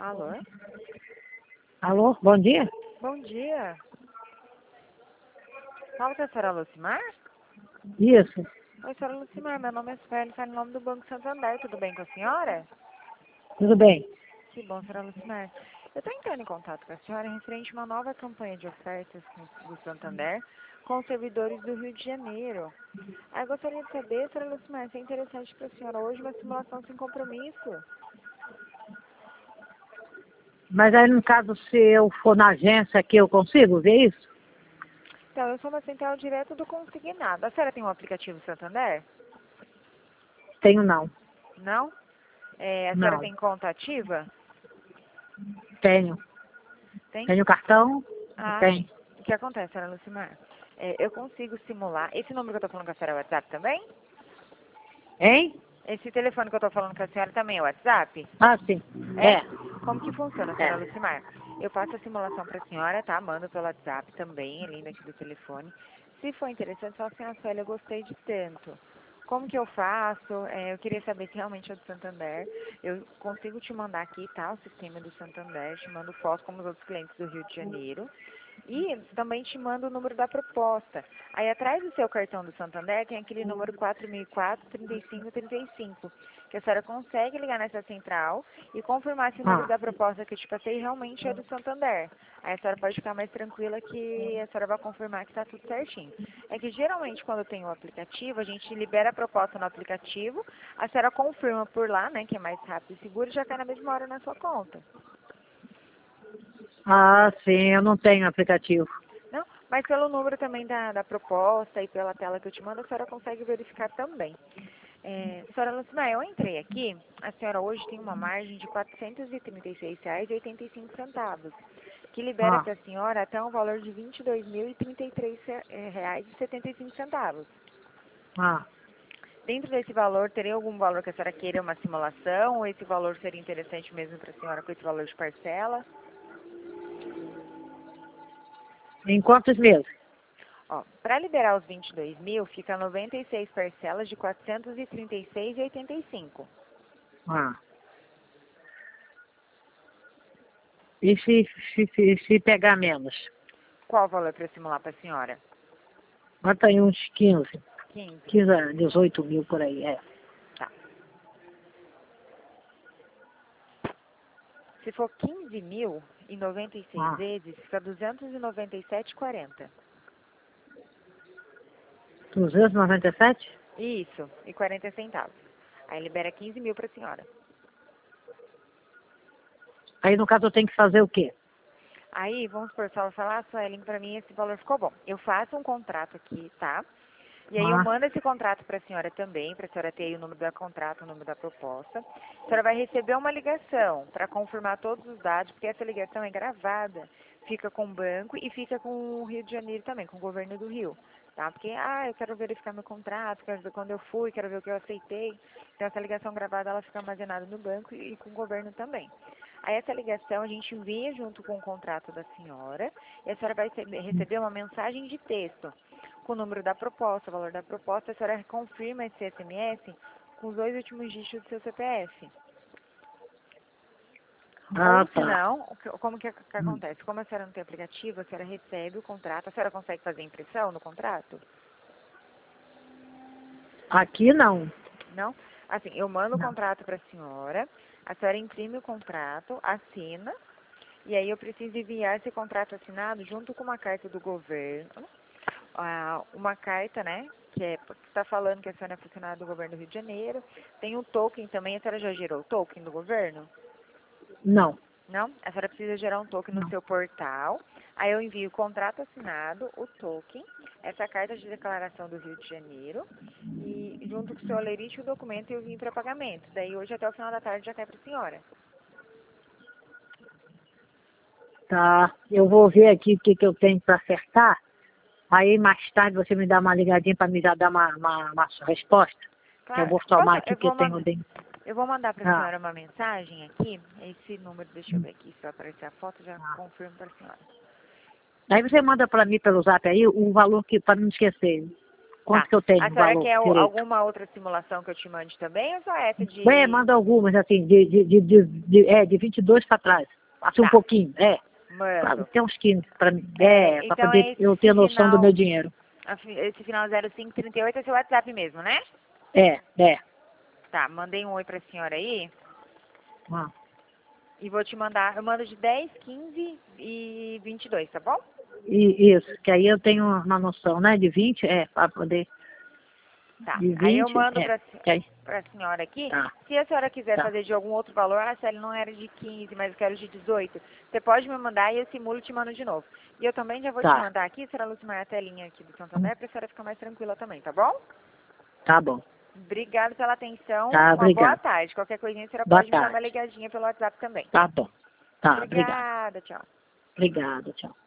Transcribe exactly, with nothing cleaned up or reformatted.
Alô? Alô, bom dia? Bom dia. Fala com a senhora Lucimar? Isso, Oi, senhora Lucimar, meu nome é Sueli, falo em nome do Banco Santander, tudo bem com a senhora? tudo bem. Que bom, senhora Lucimar. Eu estou entrando em contato com a senhora referente a uma nova campanha de ofertas do Santander com os servidores do Rio de Janeiro. Aí eu gostaria de saber, senhora Lucimar, se é interessante para a senhora hoje uma simulação sem compromisso. Mas aí, no caso, se eu for na agência aqui, eu consigo ver isso? Então, eu sou uma central direto do Consignado. A senhora tem um aplicativo Santander? Tenho não. Não? É, a senhora Não, tem conta ativa? tenho. Tem? Tenho cartão? Ah, Tem. o que acontece, senhora Lucimar? É, eu consigo simular. Esse número que eu estou falando com a senhora é o WhatsApp também? Hein? Esse telefone que eu estou falando com a senhora também é o WhatsApp? Ah, sim. É? É, Como que funciona, senhora é. Lucimar? Eu faço a simulação para a senhora, tá? Mando pelo WhatsApp também, além daqui do telefone. Se for interessante, fala assim, ah, Sueli, eu gostei de tanto. Como que eu faço? É, eu queria saber se realmente é do Santander. Eu consigo te mandar aqui, tá? O sistema do Santander, te mando foto como os outros clientes do Rio de Janeiro. E também te mando o número da proposta. Aí atrás do seu cartão do Santander tem aquele número quatro mil e quatro, trinta e cinco, trinta e cinco, que a senhora consegue ligar nessa central e confirmar se o número Ah, da proposta que eu te passei realmente é do Santander. Aí a senhora pode ficar mais tranquila que a senhora vai confirmar que está tudo certinho. É que geralmente quando tem o aplicativo, a gente libera a proposta no aplicativo, a senhora confirma por lá, né, que é mais rápido e seguro, e já cai na mesma hora na sua conta. ah, sim, eu não tenho aplicativo. Não, mas pelo número também da, da proposta e pela tela que eu te mando, a senhora consegue verificar também. É, senhora Lucimar, eu entrei aqui, a senhora hoje tem uma margem de quatrocentos e trinta e seis reais e oitenta e cinco centavos, que libera Ah, para a senhora até um valor de vinte e dois mil e trinta e três reais e setenta e cinco centavos. ah. Dentro desse valor, teria algum valor que a senhora queira uma simulação, ou esse valor seria interessante mesmo para a senhora com esse valor de parcela? Em quantos meses? Ó, para liberar os vinte e dois mil, fica noventa e seis parcelas de quatrocentos e trinta e seis reais e oitenta e cinco. Ah. E se, se, se, se pegar menos? Qual o valor para simular para a senhora? Bota aí uns quinze. quinze. quinze a dezoito mil por aí, é. Tá. Se for quinze mil e noventa e seis Ah, vezes, fica duzentos e noventa e sete reais e quarenta centavos. duzentos e noventa e sete? Isso, e quarenta centavos. Aí libera quinze mil para a senhora. Aí, no caso, eu tenho que fazer o quê? Aí, vamos supor, se ela falar, ah, Suelen, para mim esse valor ficou bom. Eu faço um contrato aqui, tá? E aí eu Ah, mando esse contrato para a senhora também, para a senhora ter aí o número do contrato, o número da proposta. A senhora vai receber uma ligação para confirmar todos os dados, porque essa ligação é gravada, fica com o banco e fica com o Rio de Janeiro também, com o governo do Rio, tá? Porque, ah, eu quero verificar meu contrato, quero ver quando eu fui, quero ver o que eu aceitei. Então essa ligação gravada, ela fica armazenada no banco e com o governo também. Aí essa ligação a gente envia junto com o contrato da senhora e a senhora vai receber uma mensagem de texto com o número da proposta, o valor da proposta, a senhora confirma esse S M S com os dois últimos dígitos do seu C P F. ah, Ou se tá. não, o que- como que, que acontece? Como a senhora não tem aplicativo, a senhora recebe o contrato, a senhora consegue fazer impressão no contrato? Aqui não. Não? Assim, eu mando o Não. contrato para a senhora, a senhora imprime o contrato, assina, e aí eu preciso enviar esse contrato assinado junto com uma carta do governo, ah, uma carta, né, que é, está falando que a senhora é funcionária do governo do Rio de Janeiro. Tem um token também, a senhora já gerou o token do governo? Não. Não? A senhora precisa gerar um token no Não. seu portal. Aí eu envio o contrato assinado, o token, essa carta de declaração do Rio de Janeiro, e junto com o seu alerite e o documento eu vim para pagamento. Daí hoje até o final da tarde já cai para a senhora. Tá. Eu vou ver aqui o que, que eu tenho para acertar. Aí mais tarde você me dá uma ligadinha para me já dar uma, uma, uma resposta. Eu Claro, vou posso, somar aqui eu o que eu vou tenho mandar. dentro. Eu vou mandar para a Ah, senhora uma mensagem aqui. Esse número, deixa eu ver aqui, se vai aparecer a foto, já ah. confirmo para a senhora. Aí você manda para mim pelo zap aí o valor que para não esquecer. Quanto Tá. que eu tenho A de senhora valor quer o- direito? alguma outra simulação que eu te mande também ou só essa de... É, manda algumas, assim, de, de, de, de, de, é, de vinte e dois para trás. Assim um Tá, pouquinho, é. Pra, mando. tem uns quinze para mim. É, É, para então poder é eu ter esse noção do meu final, dinheiro. a fi- esse final zero cinco trinta e oito é seu WhatsApp mesmo, né? É, é. Tá, mandei um oi pra senhora aí Ah, e vou te mandar, eu mando de dez, quinze e vinte e dois, tá bom? e, isso, que aí eu tenho uma noção, né? De vinte, é, para poder. Tá, De aí eu vinte, mando é. pra, Que aí, pra senhora aqui. tá, Se a senhora quiser tá, fazer de algum outro valor, ah, Célia, não era de quinze, mas eu quero de dezoito, você pode me mandar e eu simulo e te mando de novo. E eu também já vou te tá. mandar aqui, senhora Lucimar, a telinha aqui do Hum, Santander, pra senhora ficar mais tranquila também, tá bom? Tá bom. Obrigada pela atenção, Tá, uma boa obrigado. tarde. Qualquer coisinha, a senhora Boa pode me dar uma tarde. ligadinha pelo WhatsApp também. Tá bom. Tá, obrigado. Obrigada, tchau. Obrigada, tchau.